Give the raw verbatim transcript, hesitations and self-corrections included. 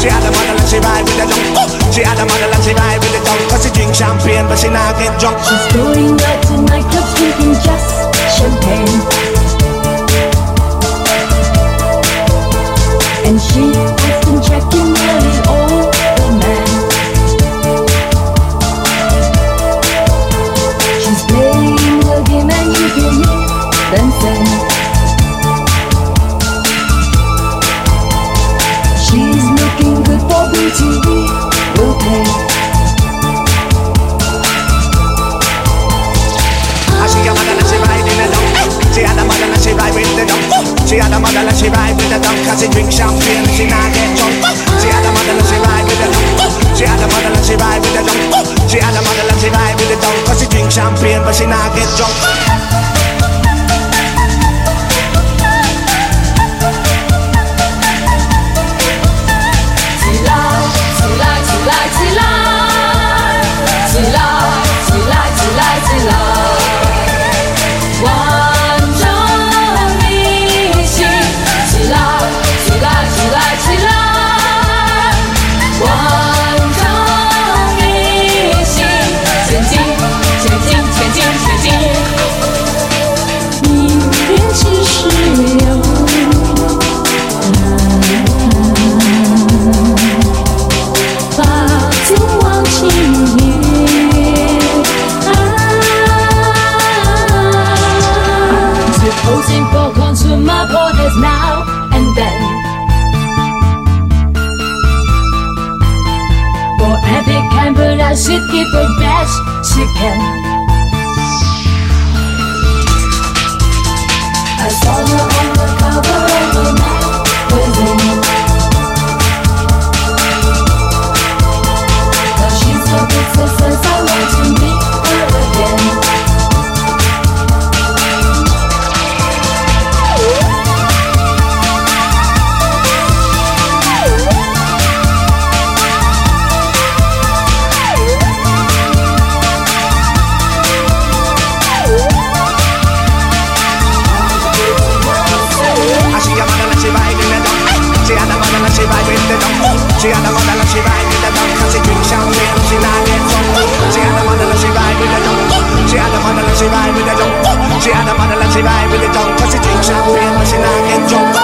She had a model and she ride with a drunk. She had a model and she ride with a drunk. Cause she drink champagne but she not get drunk. She's going out to nightclubs drinking just champagne. And she has been checking nearly all the men. She's playing the game and you can hear them say she's looking good for beauty, we will pay. She had a model and she ride in a dunk. She had a model and she ride with the dunk. She had a model and she ride with the dunk. Cause she drink champagne and she not get drunk. She had a model and she ride with the dunk. She had a model and she ride with the dunk. She had a model and she ride with the dunk. Cause she drink champagne but she not get drunk. Posing for consumer borders now and then. For every camera she'd give the best she can. I saw her on the cover of a magazine. Cause she's so big success, I want to meet her again. She had a model and she ride with the dunk. Cause she drink champagne, she not get drunk. She had a model and she ride with the dunk. She had a model and she ride with the dunk. She had a model and she ride with the dunk. Cause she drink champagne, but she not get drunk.